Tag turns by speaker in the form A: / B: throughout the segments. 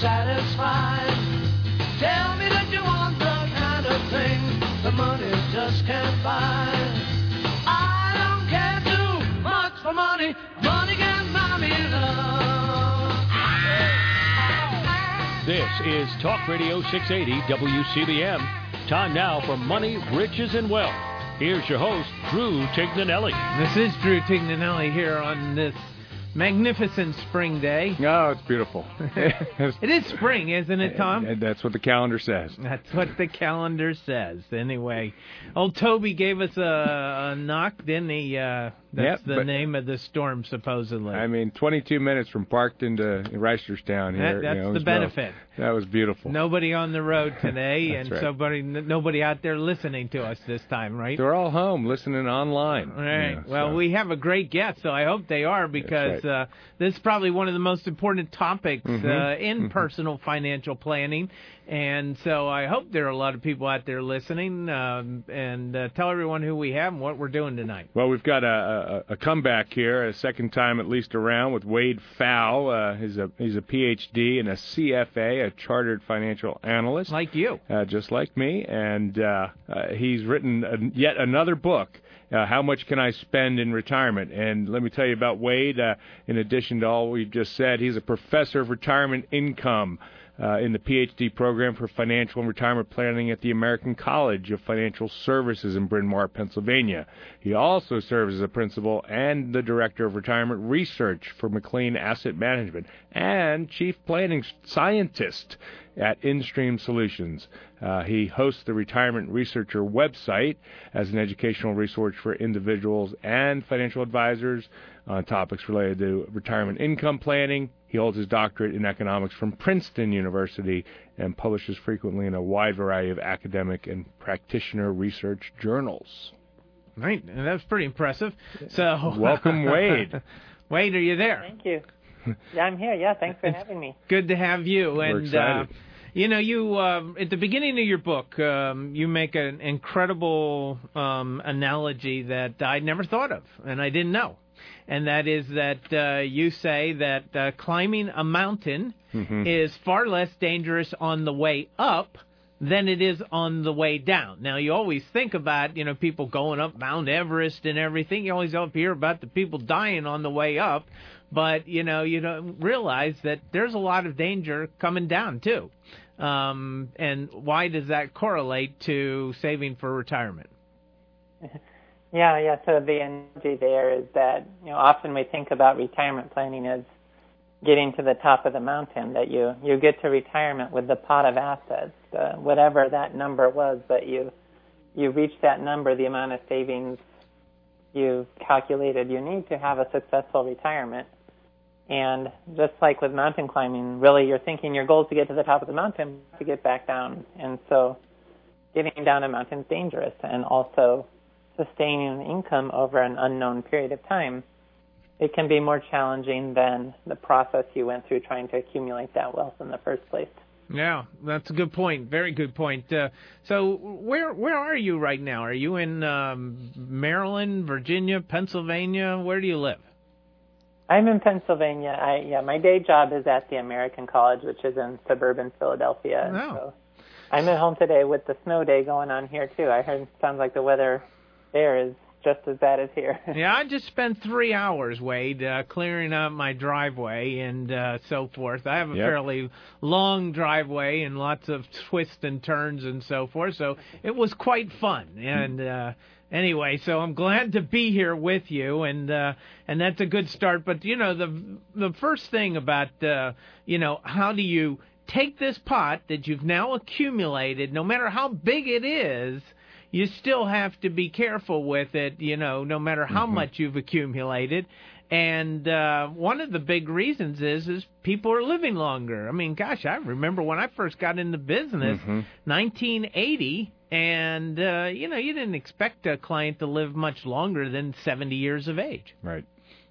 A: satisfied. Tell me that you want the kind of thing the money just can't buy. I don't care too much for money. Money can buy me love.
B: This is Talk Radio 680 WCBM. Time now for Money, Riches, and Wealth. Here's your host, Drew Tignanelli.
C: This is Drew Tignanelli here on this magnificent spring day.
D: Oh, it's beautiful.
C: It is spring, isn't it, Tom?
D: That's what the calendar says.
C: That's what the calendar says. Anyway, old Toby gave us a knock, didn't he? That's the name of the storm, supposedly.
D: I mean, 22 minutes from Parkton to Reisterstown here.
C: That's the benefit.
D: That was beautiful.
C: Nobody on the road today, and
D: right.
C: nobody out there listening to us this time, right?
D: They're all home listening online.
C: All right. Well, we have a great guest, so I hope they are, because this is probably one of the most important topics in personal financial planning. And so I hope there are a lot of people out there listening, and tell everyone who we have and what we're doing tonight.
D: Well, we've got a comeback here, a second time at least around, with Wade Pfau. He's a PhD and a CFA, a chartered financial analyst.
C: Like you.
D: Just like me. And he's written yet another book, How Much Can I Spend in Retirement? And let me tell you about Wade. In addition to all we've just said, he's a professor of retirement income in the PhD program for financial and retirement planning at the American College of Financial Services in Bryn Mawr, Pennsylvania. He also serves as a principal and the director of retirement research for McLean Asset Management and chief planning scientist at InStream Solutions. He hosts the Retirement Researcher website as an educational resource for individuals and financial advisors on topics related to retirement income planning. He holds his doctorate in economics from Princeton University and publishes frequently in a wide variety of academic and practitioner research journals.
C: Right, and that's pretty impressive. So,
D: welcome, Wade.
C: Wade, are you there?
E: Thank you. Yeah, I'm here. Yeah, thanks for having me.
C: Good to have you.
D: We're excited.
C: You at the beginning of your book, you make an incredible analogy that I'd never thought of, and I didn't know. And that is that you say that climbing a mountain is far less dangerous on the way up than it is on the way down. Now, you always think about, people going up Mount Everest and everything. You always hear about the people dying on the way up. But, you don't realize that there's a lot of danger coming down, too. And why does that correlate to saving for retirement?
E: Yeah. So the analogy there is that, often we think about retirement planning as getting to the top of the mountain, that you get to retirement with the pot of assets, whatever that number was, but you reach that number, the amount of savings you calculated you need to have a successful retirement. And just like with mountain climbing, really you're thinking your goal is to get to the top of the mountain, to get back down. And so getting down a mountain is dangerous, and also sustaining an income over an unknown period of time, it can be more challenging than the process you went through trying to accumulate that wealth in the first place.
C: Yeah, that's a good point. Very good point. So where are you right now? Are you in Maryland, Virginia, Pennsylvania? Where do you live?
E: I'm in Pennsylvania. My day job is at the American College, which is in suburban Philadelphia.
C: Oh.
E: So I'm at home today with the snow day going on here, too. I heard it sounds like the weather there is just as bad as here.
C: Yeah, I just spent 3 hours, Wade, clearing up my driveway and so forth. I have a fairly long driveway and lots of twists and turns and so forth, so it was quite fun. And anyway, so I'm glad to be here with you, and that's a good start. But, the first thing about, how do you take this pot that you've now accumulated, no matter how big it is, you still have to be careful with it, no matter how much you've accumulated. And one of the big reasons is people are living longer. I mean, gosh, I remember when I first got into business, 1980, and, you didn't expect a client to live much longer than 70 years of age.
D: Right.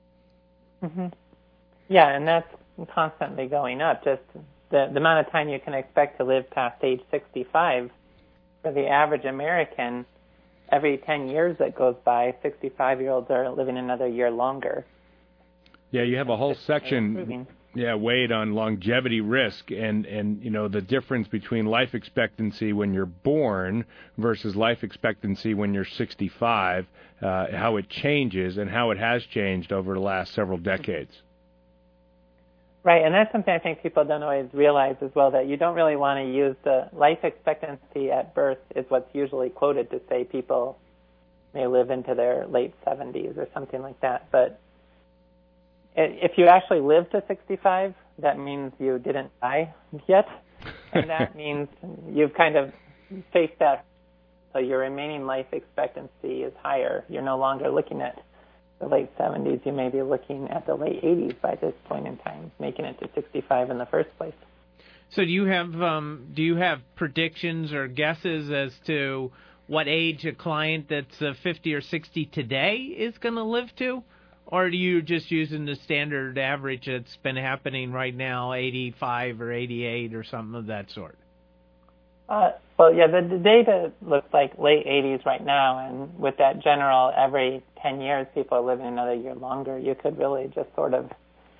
E: Yeah, and that's constantly going up. Just the amount of time you can expect to live past age 65. For the average American, every 10 years that goes by, 65-year-olds are living another year longer.
D: Yeah, you have a whole section Yeah, Wade, on longevity risk and the difference between life expectancy when you're born versus life expectancy when you're 65, how it changes and how it has changed over the last several decades.
E: Right, and that's something I think people don't always realize as well, that you don't really want to use the life expectancy at birth is what's usually quoted to say people may live into their late 70s or something like that. But if you actually live to 65, that means you didn't die yet, and that means you've kind of faced that. So your remaining life expectancy is higher. You're no longer looking at the late 70s. You may be looking at the late 80s by this point in time, making it to 65 in the first place.
C: So do you have predictions or guesses as to what age a client that's 50 or 60 today is going to live to? Or are you just using the standard average that's been happening right now, 85 or 88 or something of that sort?
E: Well, yeah, the data looks like late 80s right now, and with that general every 10 years people are living another year longer, you could really just sort of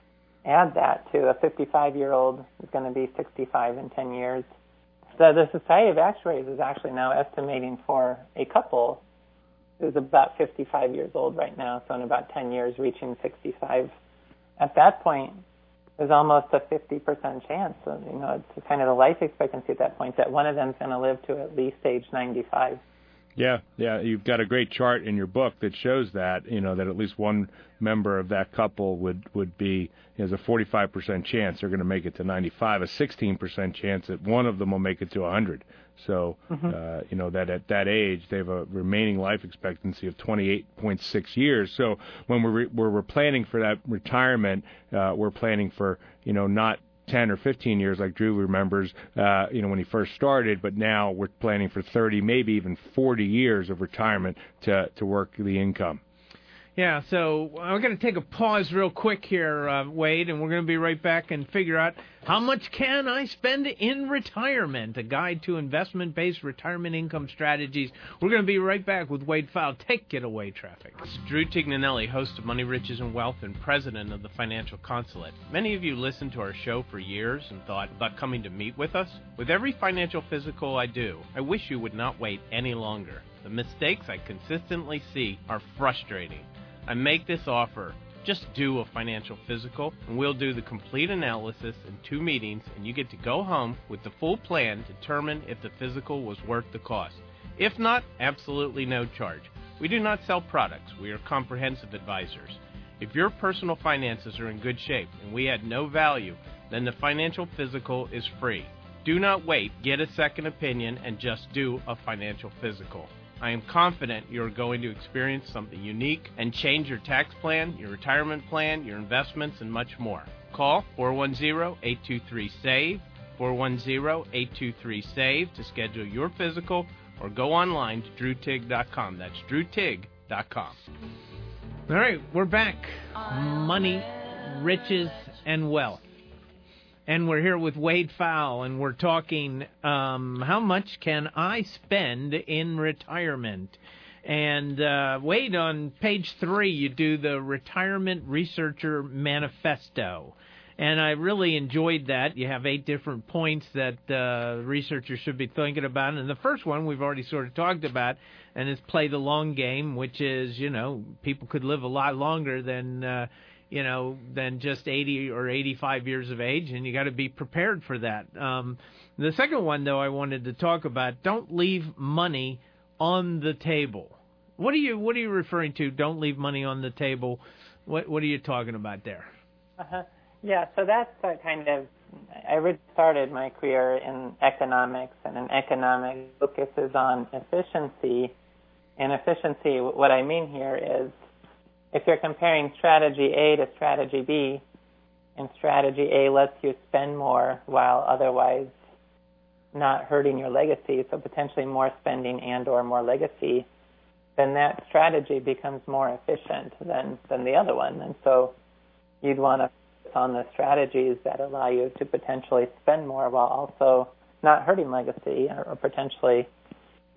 E: add that to a 55-year-old is going to be 65 in 10 years. So the Society of Actuaries is actually now estimating for a couple who's about 55 years old right now, so in about 10 years reaching 65. At that point, there's almost a 50% chance, it's kind of the life expectancy at that point, that one of them's going to live to at least age 95.
D: Yeah, you've got a great chart in your book that shows that, that at least one member of that couple would be, there's a 45% chance they're going to make it to 95, a 16% chance that one of them will make it to 100. So, that at that age, they have a remaining life expectancy of 28.6 years. So when we're planning for that retirement, we're planning for, not 10 or 15 years like Drew remembers, when he first started, but now we're planning for 30, maybe even 40 years of retirement to work the income.
C: Yeah, so we're going to take a pause real quick here, Wade, and we're going to be right back and figure out how much can I spend in retirement, a guide to investment-based retirement income strategies. We're going to be right back with Wade Pfau. Take it away, traffic. It's Drew Tignanelli, host of Money, Riches, and Wealth and president of the Financial Consulate. Many of you listened to our show for years and thought about coming to meet with us. With every financial physical I do, I wish you would not wait any longer. The mistakes I consistently see are frustrating. I make this offer. Just do a financial physical, and we'll do the complete analysis in 2 meetings, and you get to go home with the full plan to determine if the physical was worth the cost. If not, absolutely no charge. We do not sell products. We are comprehensive advisors. If your personal finances are in good shape and we add no value, then the financial physical is free. Do not wait. Get a second opinion and just do a financial physical. I am confident you are going to experience something unique and change your tax plan, your retirement plan, your investments, and much more. Call 410-823-SAVE, 410-823-SAVE to schedule your physical, or go online to drewtig.com. That's drewtig.com. All right, we're back. Money, riches, and wealth. And we're here with Wade Pfau, and we're talking how much can I spend in retirement? And Wade, on page 3, you do the Retirement Researcher Manifesto. And I really enjoyed that. You have 8 different points that researchers should be thinking about. And the first one we've already sort of talked about, and it's play the long game, which is, people could live a lot longer than just 80 or 85 years of age, and you got to be prepared for that. The second one, though, I wanted to talk about, don't leave money on the table. What are you referring to? Don't leave money on the table. What are you talking about there?
E: Yeah, so that's kind of, I started my career in economics, and an economic focuses on efficiency. And efficiency, what I mean here is, if you're comparing strategy A to strategy B, and strategy A lets you spend more while otherwise not hurting your legacy, so potentially more spending and or more legacy, then that strategy becomes more efficient than the other one. And so you'd want to focus on the strategies that allow you to potentially spend more while also not hurting legacy, or potentially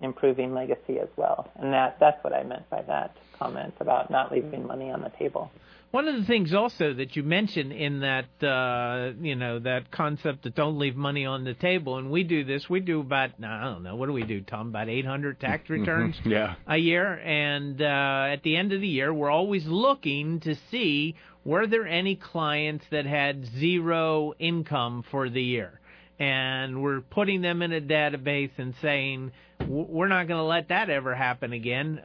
E: improving legacy as well. And that's what I meant by that comment about not leaving money on the table.
C: One of the things also that you mentioned in that, that concept that don't leave money on the table, and we do about, I don't know, what do we do, Tom, about 800 tax returns a year, and at the end of the year, we're always looking to see, were there any clients that had zero income for the year? And we're putting them in a database and saying, we're not going to let that ever happen again.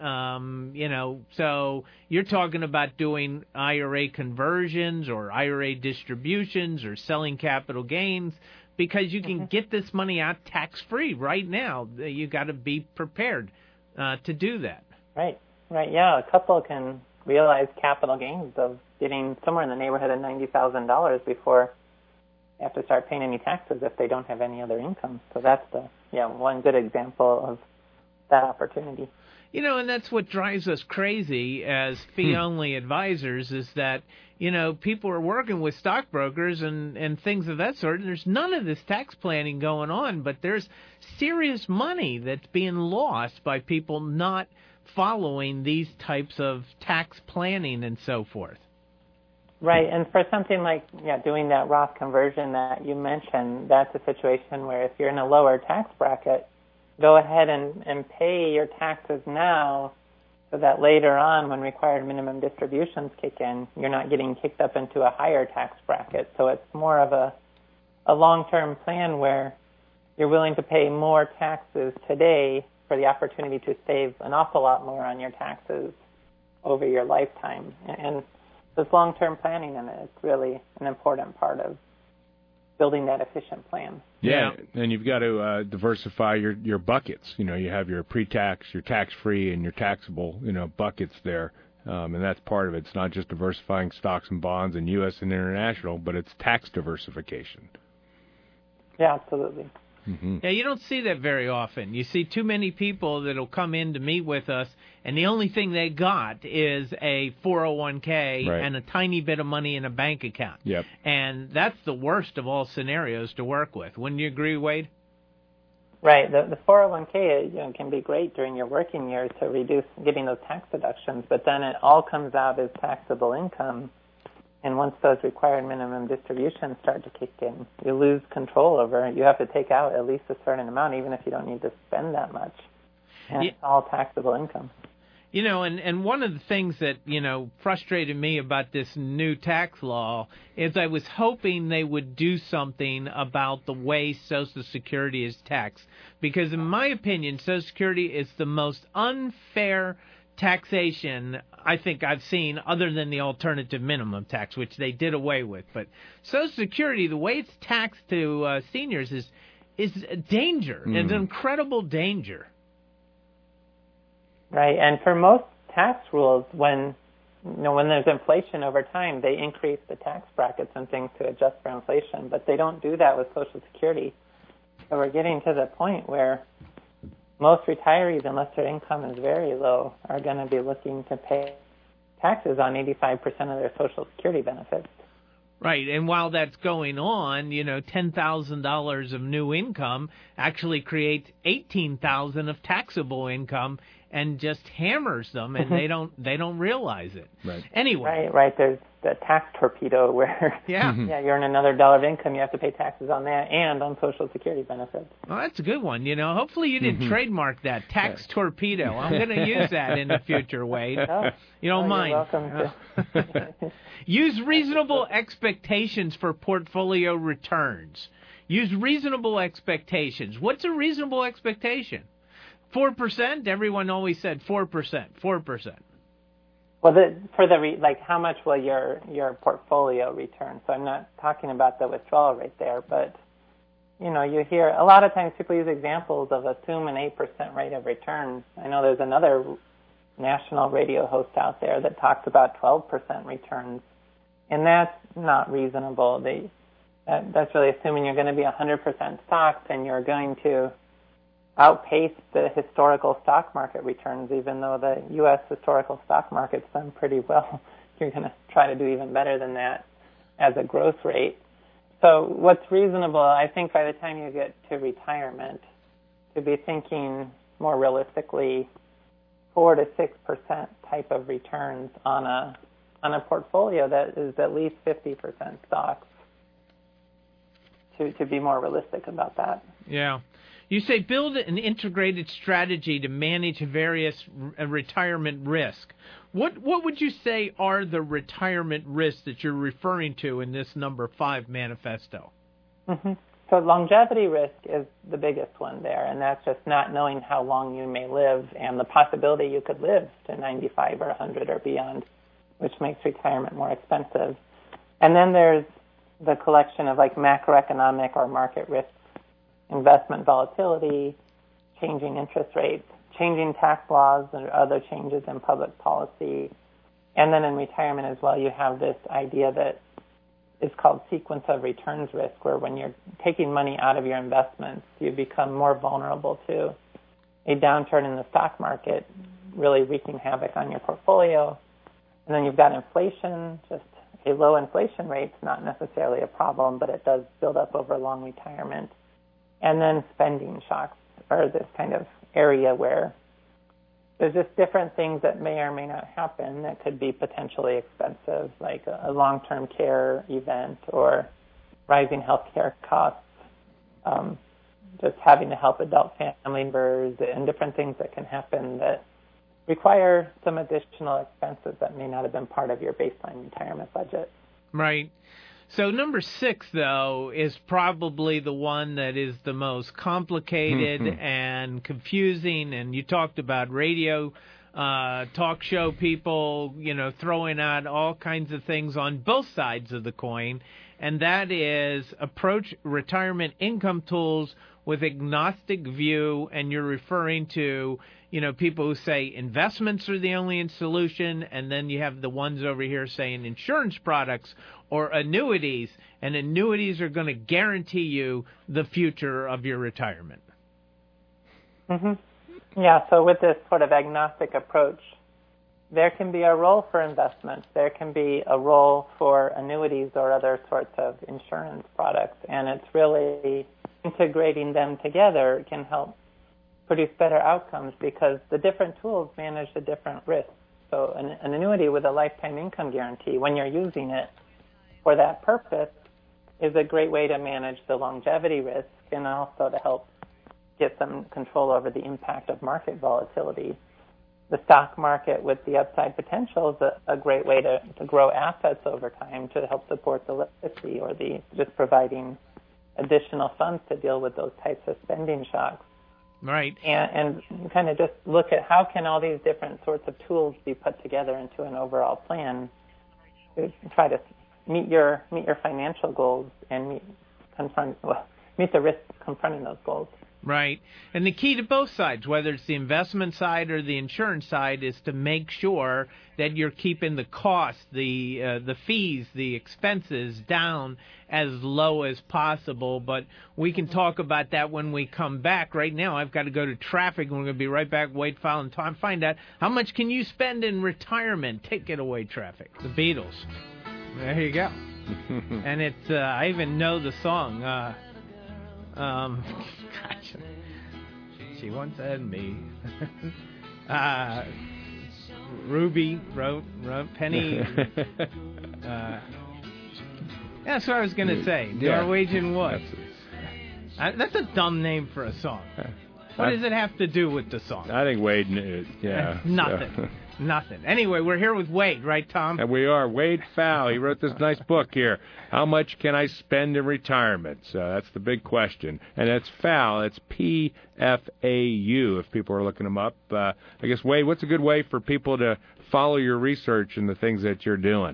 C: So you're talking about doing IRA conversions or IRA distributions or selling capital gains because you can get this money out tax-free right now. You got to be prepared to do that.
E: Right. Yeah, a couple can realize capital gains of getting somewhere in the neighborhood of $90,000 before they have to start paying any taxes if they don't have any other income. So that's one good example of that opportunity.
C: And that's what drives us crazy as fee-only advisors is that, people are working with stockbrokers and things of that sort, and there's none of this tax planning going on, but there's serious money that's being lost by people not following these types of tax planning and so forth.
E: Right, and for something like doing that Roth conversion that you mentioned, that's a situation where if you're in a lower tax bracket, go ahead and pay your taxes now so that later on when required minimum distributions kick in, you're not getting kicked up into a higher tax bracket. So it's more of a long-term plan where you're willing to pay more taxes today for the opportunity to save an awful lot more on your taxes over your lifetime. And this long-term planning, and it's really an important part of building that efficient plan.
D: Yeah, and you've got to diversify your buckets. You have your pre-tax, your tax-free, and your taxable, buckets there. And that's part of it. It's not just diversifying stocks and bonds and U.S. and international, but it's tax diversification.
E: Yeah, absolutely.
C: Mm-hmm. Yeah, you don't see that very often. You see too many people that'll come in to meet with us, and the only thing they got is a 401k and a tiny bit of money in a bank account.
D: Yep.
C: And that's the worst of all scenarios to work with. Wouldn't you agree, Wade?
E: Right. The 401k can be great during your working years to reduce getting those tax deductions, but then it all comes out as taxable income. And once those required minimum distributions start to kick in, you lose control over it. You have to take out at least a certain amount, even if you don't need to spend that much. And it's all taxable income.
C: And one of the things that, frustrated me about this new tax law is I was hoping they would do something about the way Social Security is taxed. Because in my opinion, Social Security is the most unfair taxation I think I've seen other than the alternative minimum tax, which they did away with. But Social Security, the way it's taxed to seniors is a danger, an incredible danger.
E: Right, and for most tax rules, when there's inflation over time, they increase the tax brackets and things to adjust for inflation, but they don't do that with Social Security. So we're getting to the point where most retirees, unless their income is very low, are going to be looking to pay taxes on 85% of their Social Security benefits.
C: Right, and while that's going on, $10,000 of new income actually creates $18,000 of taxable income and just hammers them, and they don't realize it.
D: Right.
C: Anyway.
E: Right. There's the tax torpedo where you earn another dollar of income, you have to pay taxes on that and on Social Security benefits.
C: Well, that's a good one. Hopefully you didn't trademark that, tax torpedo. I'm going to use that in the future, Wade. You don't mind.
E: You're welcome to.
C: Use reasonable expectations for portfolio returns. Use reasonable expectations. What's a reasonable expectation? 4%? Everyone always said 4%. 4%.
E: Well, how much will your portfolio return? So I'm not talking about the withdrawal rate there, but you hear a lot of times people use examples of assume an 8% rate of return. I know there's another national radio host out there that talks about 12% returns, and that's not reasonable. That's really assuming you're going to be 100% stocks and you're going to outpace the historical stock market returns, even though the U.S. historical stock market's done pretty well. You're going to try to do even better than that as a growth rate. So what's reasonable, I think by the time you get to retirement, to be thinking more realistically 4 to 6% type of returns on a portfolio that is at least 50% stocks. To be more realistic about that.
C: Yeah. You say build an integrated strategy to manage various retirement risk. What would you say are the retirement risks that you're referring to in this number 5 manifesto?
E: Mm-hmm. So longevity risk is the biggest one there, and that's just not knowing how long you may live and the possibility you could live to 95 or 100 or beyond, which makes retirement more expensive. And then there's the collection of like macroeconomic or market risks, investment volatility, changing interest rates, changing tax laws, or other changes in public policy. And then in retirement as well, you have this idea that is called sequence of returns risk, where when you're taking money out of your investments, you become more vulnerable to a downturn in the stock market, really wreaking havoc on your portfolio. And then you've got inflation, just a low inflation rate's not necessarily a problem, but it does build up over long retirement. And then spending shocks are this kind of area where there's just different things that may or may not happen that could be potentially expensive, like a long-term care event or rising healthcare costs, just having to help adult family members, and different things that can happen that require some additional expenses that may not have been part of your baseline retirement budget.
C: Right. So number 6, though, is probably the one that is the most complicated and confusing. And you talked about radio talk show people, throwing out all kinds of things on both sides of the coin. And that is approach retirement income tools with agnostic view. And you're referring to people who say investments are the only solution, and then you have the ones over here saying insurance products or annuities, and annuities are going to guarantee you the future of your retirement.
E: Mm-hmm. Yeah, so with this sort of agnostic approach, there can be a role for investments. There can be a role for annuities or other sorts of insurance products, and it's really integrating them together can help produce better outcomes because the different tools manage the different risks. So an annuity with a lifetime income guarantee, when you're using it for that purpose, is a great way to manage the longevity risk and also to help get some control over the impact of market volatility. The stock market with the upside potential is a great way to grow assets over time to help support the liquidity or just providing additional funds to deal with those types of spending shocks.
C: Right.
E: And kind of just look at how can all these different sorts of tools be put together into an overall plan to try to meet your financial goals and meet the risks confronting those goals.
C: Right. And the key to both sides, whether it's the investment side or the insurance side, is to make sure that you're keeping the costs, the fees, the expenses down as low as possible. But we can talk about that when we come back. Right now, I've got to go to traffic, and we're going to be right back. Wait, file, and time. Find out how much can you spend in retirement. Take it away, traffic. The Beatles. There you go. And it's I even know the song. Gosh. She once had me. Ruby wrote Penny. That's what I was going to say. Norwegian Wood. That's a dumb name for a song. What does it have to do with the song?
D: I think Wade knew. Yeah.
C: Nothing.
D: So.
C: Nothing. Anyway, we're here with Wade, right, Tom?
D: And we are. Wade Pfau. He wrote this nice book here. How much can I spend in retirement? So that's the big question. And it's Pfau. It's P-F-A-U, if people are looking him up. I guess, Wade, what's a good way for people to follow your research and the things that you're doing?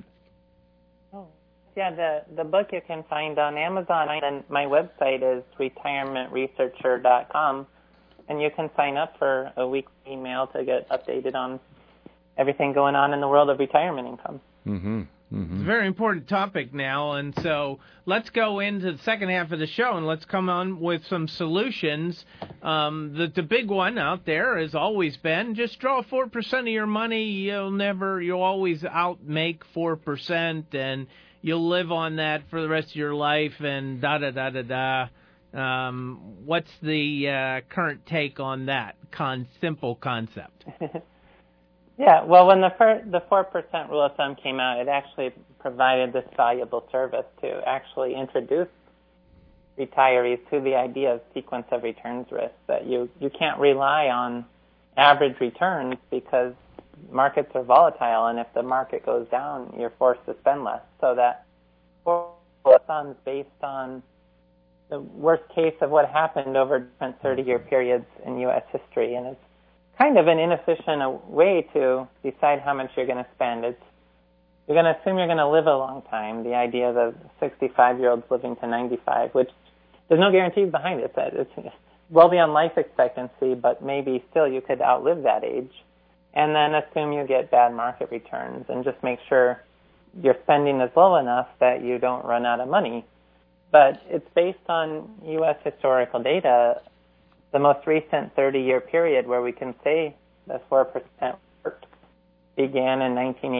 E: Yeah, the book you can find on Amazon, and my website is retirementresearcher.com, and you can sign up for a weekly email to get updated on everything going on in the world of retirement income.
D: Mm-hmm. Mm-hmm.
C: It's a very important topic now, and so let's go into the second half of the show, and let's come on with some solutions. The big one out there has always been just draw 4% of your money. You'll always outmake 4%, and you'll live on that for the rest of your life, and da-da-da-da-da. What's the current take on that simple concept?
E: Yeah, well, when the 4% rule of thumb came out, it actually provided this valuable service to actually introduce retirees to the idea of sequence of returns risk, that you can't rely on average returns because markets are volatile, and if the market goes down, you're forced to spend less. So that rule of thumb is based on the worst case of what happened over different 30-year periods in U.S. history, and it's kind of an inefficient way to decide how much you're going to spend. You're going to assume you're going to live a long time, the idea of 65-year-olds living to 95, which there's no guarantees behind it. That it's well beyond life expectancy, but maybe still you could outlive that age. And then assume you get bad market returns and just make sure your spending is low enough that you don't run out of money. But it's based on U.S. historical data. The most recent 30-year period where we can say the 4% worked began in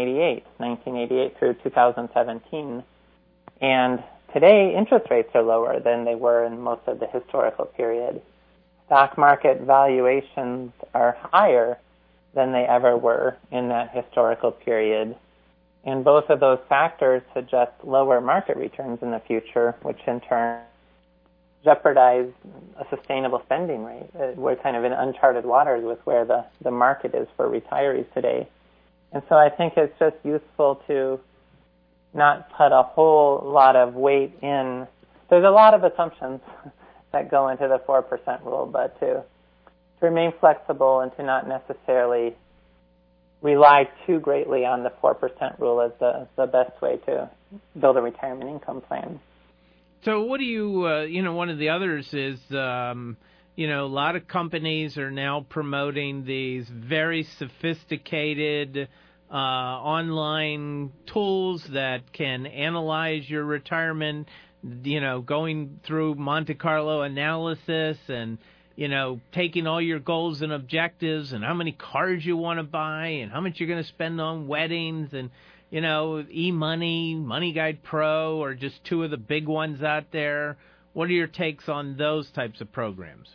E: 1988 through 2017. And today, interest rates are lower than they were in most of the historical period. Stock market valuations are higher than they ever were in that historical period. And both of those factors suggest lower market returns in the future, which in turn jeopardize a sustainable spending rate. We're kind of in uncharted waters with where the market is for retirees today. And so I think it's just useful to not put a whole lot of weight in. There's a lot of assumptions that go into the 4% rule, but to remain flexible and to not necessarily rely too greatly on the 4% rule as the best way to build a retirement income plan.
C: So what do you, one of the others is, a lot of companies are now promoting these very sophisticated online tools that can analyze your retirement, going through Monte Carlo analysis and, taking all your goals and objectives and how many cars you want to buy and how much you're going to spend on weddings and, eMoney, Money Guide Pro, or just two of the big ones out there. What are your takes on those types of programs?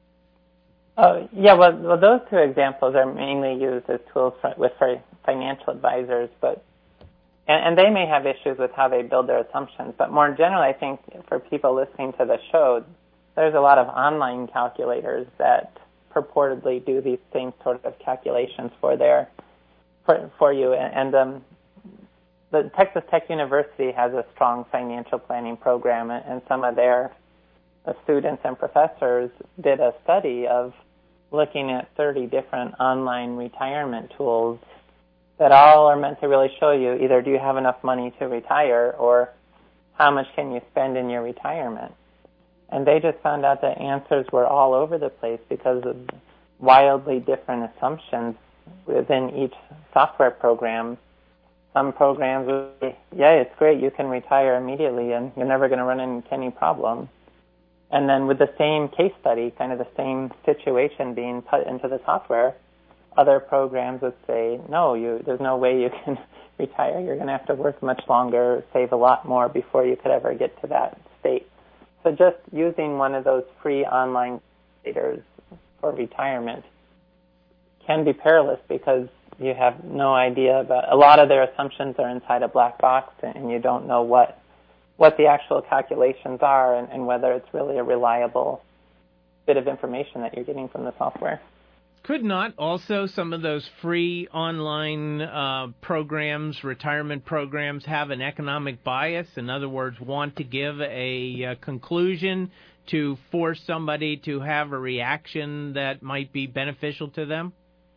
E: Well, those two examples are mainly used as tools for financial advisors, and they may have issues with how they build their assumptions. But more generally, I think for people listening to the show, there's a lot of online calculators that purportedly do these same sort of calculations for you. And the Texas Tech University has a strong financial planning program, and some of their students and professors did a study of looking at 30 different online retirement tools that all are meant to really show you either do you have enough money to retire or how much can you spend in your retirement. And they just found out that answers were all over the place because of wildly different assumptions within each software program. Some programs will say, it's great, you can retire immediately and you're never going to run into any problem. And then with the same case study, kind of the same situation being put into the software, other programs would say, no, there's no way you can retire. You're going to have to work much longer, save a lot more before you could ever get to that state. So just using one of those free online calculators for retirement can be perilous because you have no idea about, a lot of their assumptions are inside a black box and you don't know what the actual calculations are and whether it's really a reliable bit of information that you're getting from the software.
C: Could not also some of those free online programs, retirement programs, have an economic bias? In other words, want to give a conclusion to force somebody to have a reaction that might be beneficial to them?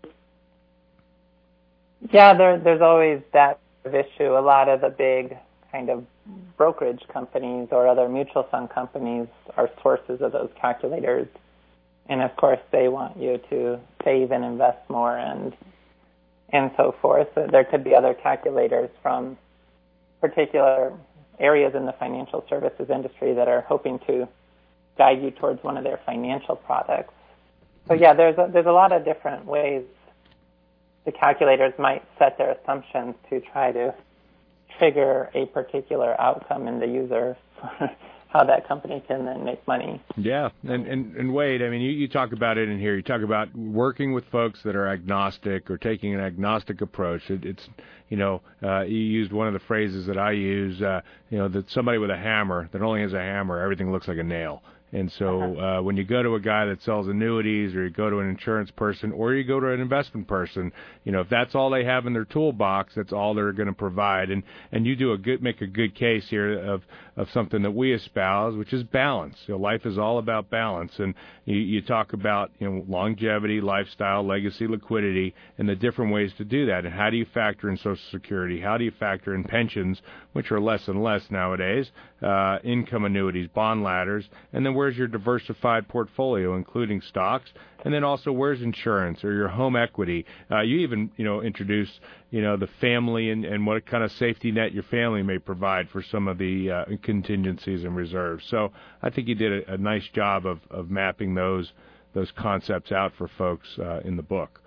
E: Yeah, there's always that issue. A lot of the big kind of brokerage companies or other mutual fund companies are sources of those calculators. And of course, they want you to save and invest more and so forth. So there could be other calculators from particular areas in the financial services industry that are hoping to guide you towards one of their financial products. So yeah, there's a lot of different ways the calculators might set their assumptions to try to trigger a particular outcome in the user how that company can then make money.
D: Yeah, and Wade, I mean, you talk about it in here. You talk about working with folks that are agnostic or taking an agnostic approach. It's you used one of the phrases that I use, that somebody with a hammer that only has a hammer, everything looks like a nail. And so when you go to a guy that sells annuities, or you go to an insurance person, or you go to an investment person, if that's all they have in their toolbox, that's all they're going to provide. And you make a good case here of something that we espouse, which is balance. Life is all about balance. And you talk about longevity, lifestyle, legacy, liquidity, and the different ways to do that. And how do you factor in Social Security? How do you factor in pensions, which are less and less nowadays, income annuities, bond ladders, and then where's your diversified portfolio, including stocks, and then also where's insurance or your home equity? You even, introduce, the family and what kind of safety net your family may provide for some of the contingencies and reserves. So I think you did a nice job of mapping those concepts out for folks in the book.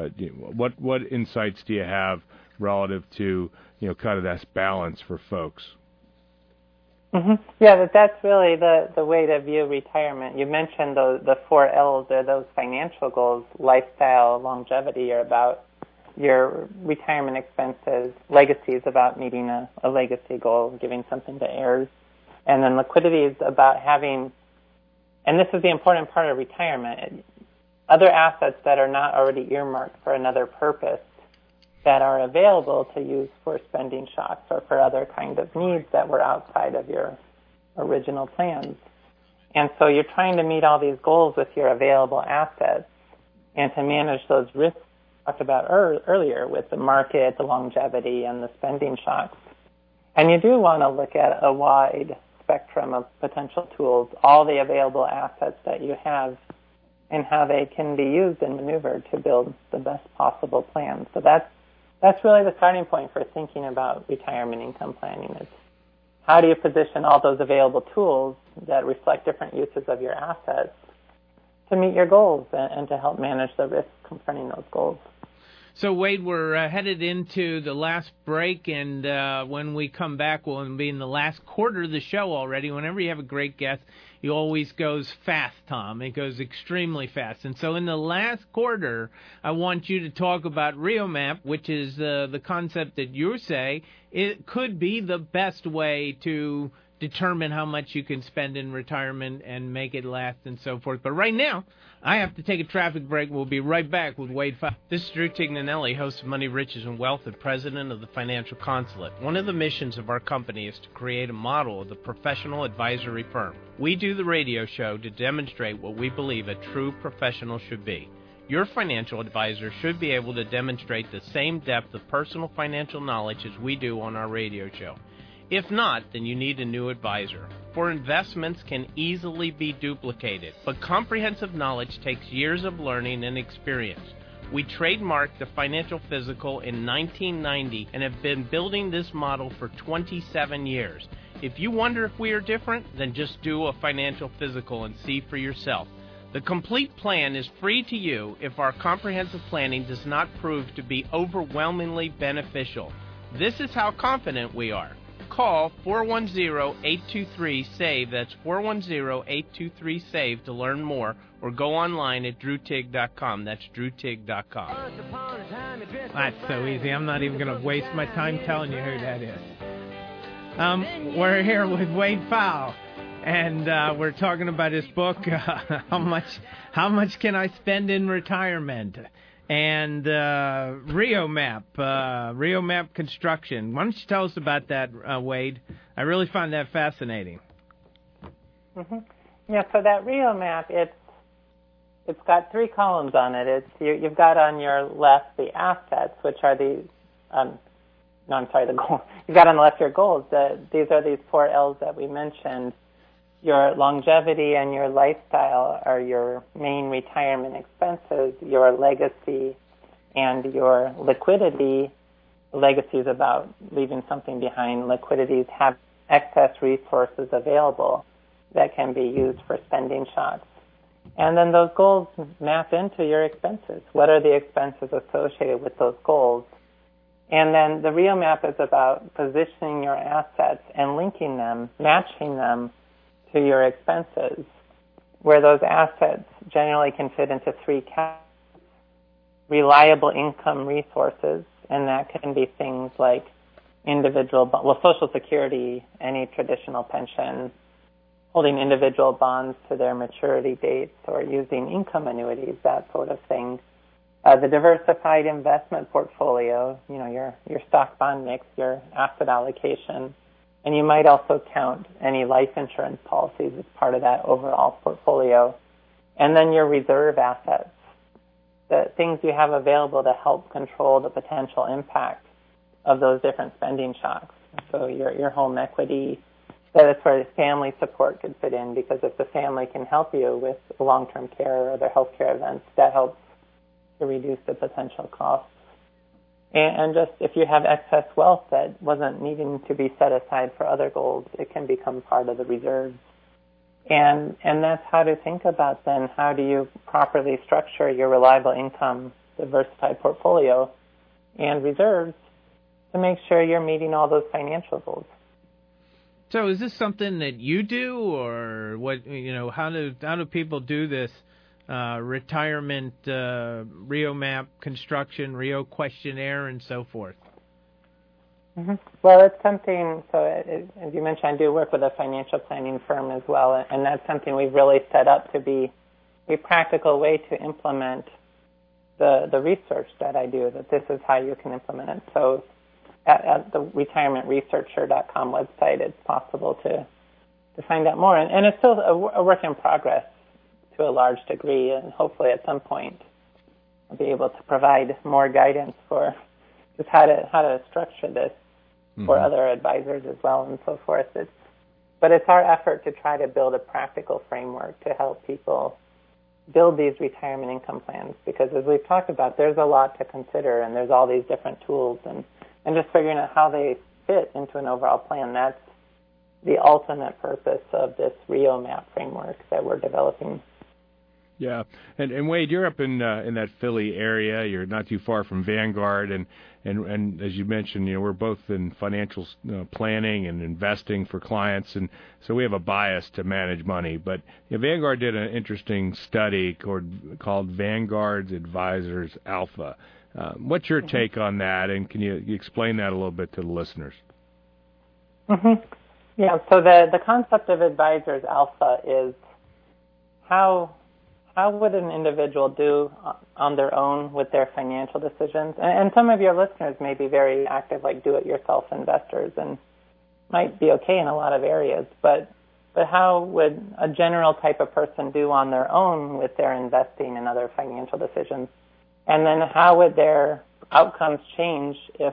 D: What insights do you have relative to, kind of that balance for folks?
E: Mm-hmm. Yeah, that's really the way to view retirement. You mentioned the 4 L's, or those financial goals: lifestyle, longevity, are about your retirement expenses. Legacy is about meeting a legacy goal, giving something to heirs. And then liquidity is about having, and this is the important part of retirement, other assets that are not already earmarked for another purpose, that are available to use for spending shocks or for other kind of needs that were outside of your original plans. And so you're trying to meet all these goals with your available assets and to manage those risks talked about earlier with the market, the longevity, and the spending shocks. And you do want to look at a wide spectrum of potential tools, all the available assets that you have, and how they can be used and maneuvered to build the best possible plan. So that's really the starting point for thinking about retirement income planning. Is how do you position all those available tools that reflect different uses of your assets to meet your goals and to help manage the risks confronting those goals.
C: So, Wade, we're headed into the last break, and when we come back, we'll be in the last quarter of the show already. Whenever you have a great guest, it always goes fast, Tom. It goes extremely fast. And so in the last quarter, I want you to talk about RioMap, which is the concept that you say it could be the best way to determine how much you can spend in retirement and make it last and so forth. But right now, I have to take a traffic break. We'll be right back with Wade Pfau. This is Drew Tignanelli, host of Money, Riches, and Wealth and president of the Financial Consulate. One of the missions of our company is to create a model of the professional advisory firm. We do the radio show to demonstrate what we believe a true professional should be. Your financial advisor should be able to demonstrate the same depth of personal financial knowledge as we do on our radio show. If not, then you need a new advisor. For investments can easily be duplicated, but comprehensive knowledge takes years of learning and experience. We trademarked the Financial Physical in 1990 and have been building this model for 27 years. If you wonder if we are different, then just do a Financial Physical and see for yourself. The complete plan is free to you if our comprehensive planning does not prove to be overwhelmingly beneficial. This is how confident we are. Call 410-823-SAVE, that's 410-823-SAVE to learn more, or go online at drewtig.com, that's drewtig.com. That's so easy. I'm not even going to waste my time telling you who that is. We're here with Wade Pfau, and we're talking about his book, How Much Can I Spend in Retirement? And RioMap Construction. Why don't you tell us about that, Wade? I really find that fascinating.
E: Mm-hmm. Yeah, so that RioMap, it's got 3 columns on it. You've got on your left the assets, which are the goals. You've got on the left your goals. These are these 4 L's that we mentioned. Your longevity and your lifestyle are your main retirement expenses. Your legacy and your liquidity. Legacy is about leaving something behind. Liquidities have excess resources available that can be used for spending shocks. And then those goals map into your expenses. What are the expenses associated with those goals? And then the RioMap is about positioning your assets and linking them, matching them to your expenses, where those assets generally can fit into three categories. Reliable income resources, and that can be things like Social Security, any traditional pension, holding individual bonds to their maturity dates, or using income annuities, that sort of thing. The diversified investment portfolio, your stock bond mix, your asset allocation, and you might also count any life insurance policies as part of that overall portfolio. And then your reserve assets, the things you have available to help control the potential impact of those different spending shocks. So your home equity, that's where family support could fit in, because if the family can help you with long-term care or other health care events, that helps to reduce the potential costs. And just if you have excess wealth that wasn't needing to be set aside for other goals, it can become part of the reserves. And that's how to think about then, how do you properly structure your reliable income, diversified portfolio, and reserves to make sure you're meeting all those financial goals.
C: So is this something that you do, or what? How do people do this retirement Rio map construction, Rio questionnaire, and so forth?
E: Mm-hmm. Well, it's something, as you mentioned, I do work with a financial planning firm as well, and that's something we've really set up to be a practical way to implement the research that I do, that this is how you can implement it. So at the retirementresearcher.com website, it's possible to find out more. And it's still a work in progress to a large degree, and hopefully at some point I'll be able to provide more guidance for just how to structure this for other advisors as well and so forth. But it's our effort to try to build a practical framework to help people build these retirement income plans, because as we've talked about, there's a lot to consider, and there's all these different tools, and just figuring out how they fit into an overall plan. That's the ultimate purpose of this Rio map framework that we're developing.
D: Yeah, and Wade, you're up in that Philly area. You're not too far from Vanguard, and as you mentioned, we're both in financial planning and investing for clients, and so we have a bias to manage money. But Vanguard did an interesting study called Vanguard's Advisors Alpha. What's your take on that, and can you explain that a little bit to the listeners?
E: Mm-hmm. Yeah. So the concept of Advisors Alpha is how would an individual do on their own with their financial decisions? And some of your listeners may be very active, like do-it-yourself investors, and might be okay in a lot of areas. But how would a general type of person do on their own with their investing and other financial decisions? And then how would their outcomes change if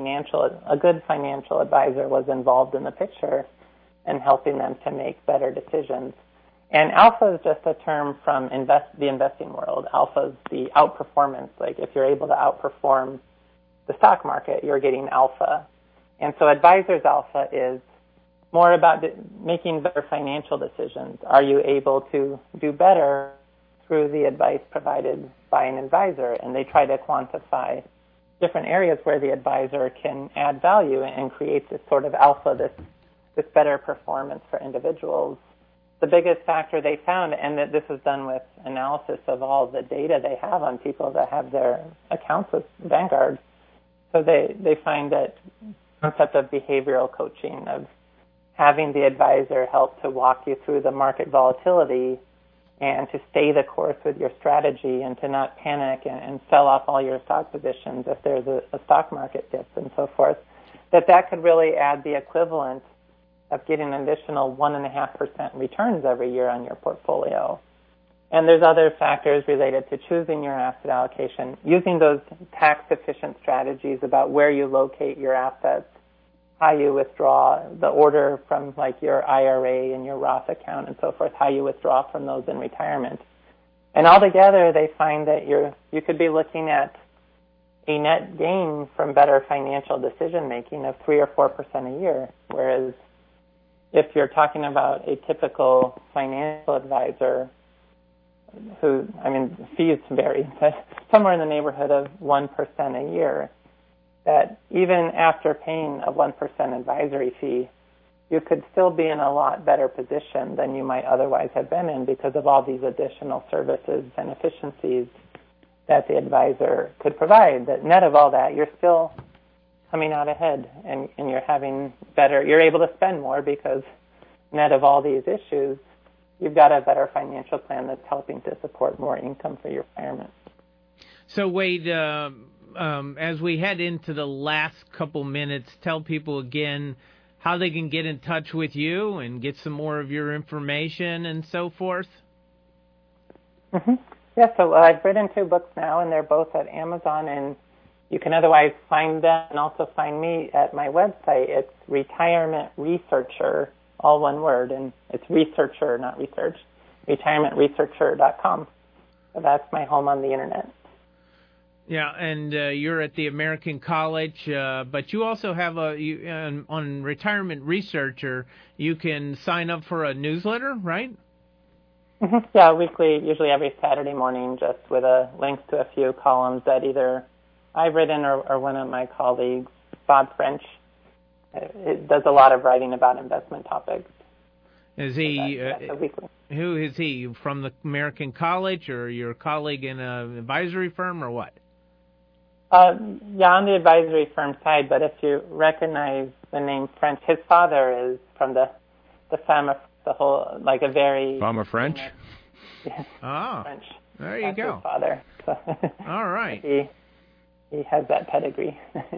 E: a good financial advisor was involved in the picture and helping them to make better decisions? And alpha is just a term from the investing world. Alpha is the outperformance. Like if you're able to outperform the stock market, you're getting alpha. And so Advisors Alpha is more about making better financial decisions. Are you able to do better through the advice provided by an advisor? And they try to quantify different areas where the advisor can add value and create this sort of alpha, this better performance for individuals. The biggest factor they found, and that this was done with analysis of all the data they have on people that have their accounts with Vanguard, so they find that concept of behavioral coaching, of having the advisor help to walk you through the market volatility and to stay the course with your strategy and to not panic and sell off all your stock positions if there's a stock market dip and so forth, that could really add the equivalent of getting an additional 1.5% returns every year on your portfolio. And there's other factors related to choosing your asset allocation, using those tax-efficient strategies about where you locate your assets, how you withdraw, the order from like your IRA and your Roth account and so forth, how you withdraw from those in retirement. And altogether, they find that you could be looking at a net gain from better financial decision-making of 3 or 4% a year, whereas if you're talking about a typical financial advisor who, fees vary, but somewhere in the neighborhood of 1% a year, that even after paying a 1% advisory fee, you could still be in a lot better position than you might otherwise have been in because of all these additional services and efficiencies that the advisor could provide. That net of all that, you're still coming out ahead, and you're able to spend more because net of all these issues, you've got a better financial plan that's helping to support more income for your retirement.
C: So, Wade, as we head into the last couple minutes, tell people again how they can get in touch with you and get some more of your information and so forth.
E: Mm-hmm. Yeah, so I've written 2 books now, and they're both at Amazon, and you can otherwise find them and also find me at my website. It's Retirement Researcher, all one word, and it's researcher, not research, retirementresearcher.com. So that's my home on the Internet.
C: Yeah, and you're at the American College, but you also have on Retirement Researcher, you can sign up for a newsletter, right?
E: Mm-hmm. Yeah, weekly, usually every Saturday morning, just with links to a few columns that either I've written or one of my colleagues, Bob French, it does a lot of writing about investment topics.
C: Is he?
E: Weekly.
C: Who is he? From the American College, or your colleague in an advisory firm, or what?
E: Yeah, on the advisory firm side, but if you recognize the name French, his father is from the Fama, a very...
D: Fama French?
E: Yes, French.
C: There you go.
E: His father. So
C: all right.
E: He has that pedigree.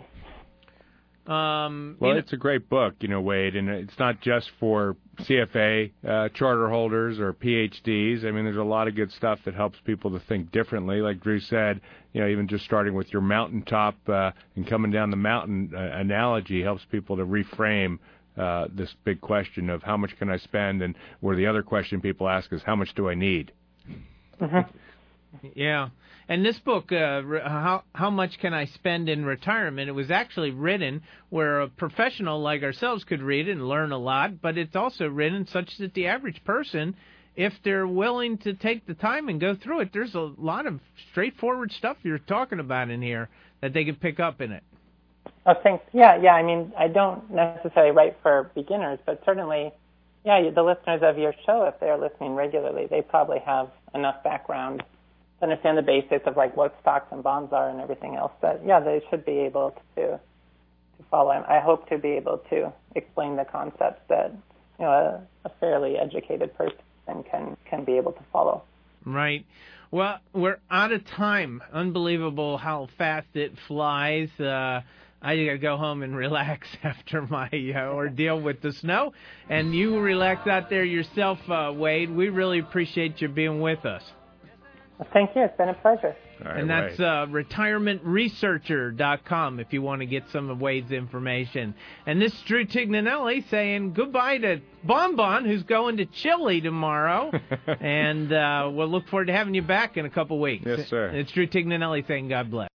D: Well, it's a great book, Wade, and it's not just for CFA charter holders or PhDs. I mean, there's a lot of good stuff that helps people to think differently. Like Drew said, even just starting with your mountaintop and coming down the mountain analogy helps people to reframe this big question of how much can I spend, and where the other question people ask is how much do I need?
C: Mm-hmm. Yeah. And this book, How Much Can I Spend in Retirement, it was actually written where a professional like ourselves could read it and learn a lot, but it's also written such that the average person, if they're willing to take the time and go through it, there's a lot of straightforward stuff you're talking about in here that they can pick up in it.
E: Oh, thanks. Yeah, I mean, I don't necessarily write for beginners, but certainly, the listeners of your show, if they're listening regularly, they probably have enough background to understand the basics of what stocks and bonds are and everything else. But they should be able to follow. I hope to be able to explain the concepts that a fairly educated person can be able to follow. Right.
C: Well, we're out of time. Unbelievable how fast it flies. I gotta go home and relax after my ordeal with the snow. And you relax out there yourself, Wade. We really appreciate you being with us.
E: Well, thank you. It's been a pleasure.
C: And that's retirementresearcher.com if you want to get some of Wade's information. And this is Drew Tignanelli saying goodbye to Bon, who's going to Chile tomorrow. And we'll look forward to having you back in a couple weeks.
D: Yes, sir.
C: It's Drew Tignanelli saying God bless.